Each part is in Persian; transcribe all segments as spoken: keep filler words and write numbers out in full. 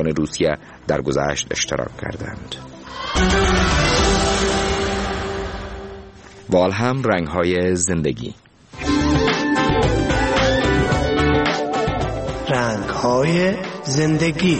شهروندان روسیه در گذشت اشتراک کردند. والهام رنگ‌های زندگی. رنگ‌های زندگی.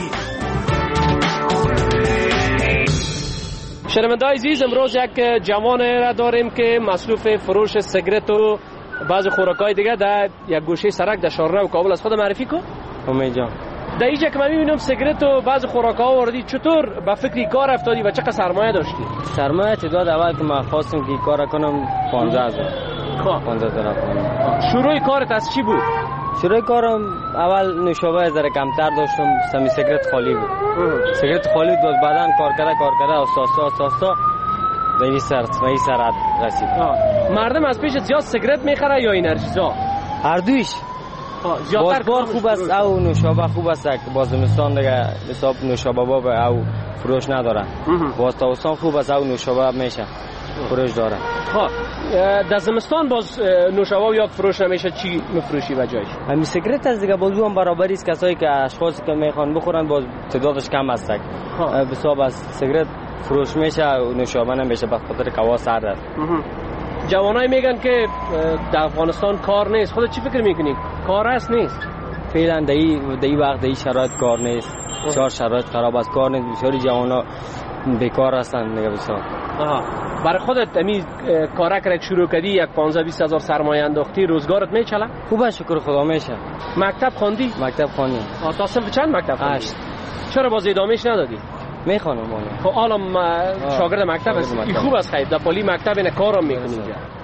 شنونده‌های عزیز، امروز یک جوان را داریم که مصروف فروش سیگارت و بعض خوراک‌های دیگه در یک گوشه سرک در شهرنو کابل است. خود معرفی کن. امید جان. در اینجا که من می‌بینم سیگارت و بعض خوراک‌ها آوردی، چطور به فکر کار افتادی و چقدر سرمایه داشتی؟ سرمایه تعداد اول که من خواستم که کار کنم پانزده هزار. خب پانزده هزار. شروع کارت از چی بود؟ شروع کارم اول نوشابه ذره کمتر داشتم، سمی سیگارت خالی بود. سیگارت خالی بود، بعداً کار کرده کار کرده آساسا آساسا به این سر به این سرعت رسید. مردم از پیش زیاد سیگارت میخره یا انرژیزا؟ هر دویش. زیادتر کار خوب است او نوشابه خوب است که باز زمستان دیگه حساب نوشابه باب او فروش نداره. باز تابستان خوب است او نوشابه میشه فروش داره. ها در زمستان باز نوشابه یا فروش نمیشه، چی میفروشی به جایش؟ همین سیگارت از دیگه بازو هم برابری است، کسایی که اشخاصی که میخوان بخورن باز تعدادش کم است. حساب از سیگارت فروش میشه و نوشابه نمیشه به خاطر کوا سرد است. جوانای میگن که در افغانستان کار نیست، خودت چی فکر میکنی؟ کار هست نیست؟ فعلا در این وقت در این شرایط کار نیست. بسیار شرایط خراب است، کار نیست. بسیاری جوانا بیکار هستند دیگه بسیار. آها. برای خودت امی کارک را شروع کردی، یک پانزده بیست هزار سرمایه انداختی، روزگارت میچله؟ خوبه شکر خدا میشه. مکتب خواندی؟ مکتب خوندم. تا صنف چند مکتب خوندی؟ هشت. چرا باز ادامهش ندادی؟ میخوانم مالی. خب حالا شاگرد مکتب هستی، این خوب است. خیلی در پالی مکتب اینه کارم میکنی.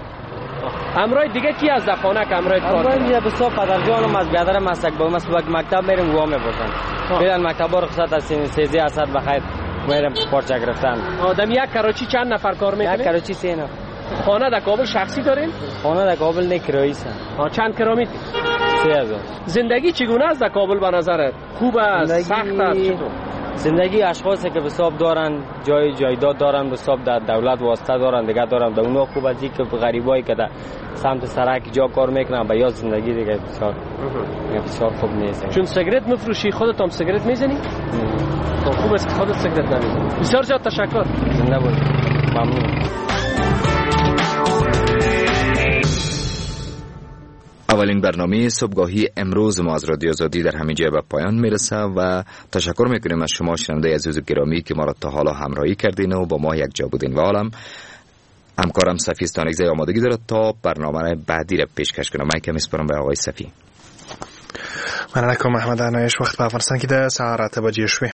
امرای دیگه کی از دفانه که امرای کار؟ امرای دیگه بسیار پدر جانم از بیادر مسک با مسک مکتب میریم گواه میبرسن. فعلا مکتب رو رخصت از سیزده اسد بخیر میرم پارچه گرفتن. آدم یک کراچی چند نفر کار میکنه؟ یک کراچی سه نفر. خانه در کابل شخصی دارین؟ خانه در کابل نه کرایی است. ها چند کرا میدی؟ سه هزار. زندگی چگونه است در کابل به نظرت؟ خوب است؟ سخت است؟ چطور؟ زندگی اشخاصی که حساب دارن، جای جایداد دارن، حساب در دولت واسطه دارن، دیگه دارن، در اونها خوب است که غریبایی که در سمت سرک جا کار میکنن با یا زندگی دیگه بسیار بسیار خوب نیست. چون سیگارت میفروشی، خودت هم سیگارت میزنی؟ خب خوب است که خودت سیگارت نمیزنی. بسیار زیاد تشکر. زنده باشی. ممنون. اولین برنامه صبحگاهی امروز ما از رادیو آزادی در همین جای به پایان میرسه و تشکر میکنیم از شما شنونده عزیز و گرامی که ما را تا حالا همراهی کردین و با ما یک جا بودین. و حالم همکارم صفی استانگزی آمادگی دارد تا برنامه بعدی را پیشکش کنم. من که میسپارم به آقای صفی. من علیکم محمد عنایش. وقت په افغانستان کې د ساعت اته بجې شوې.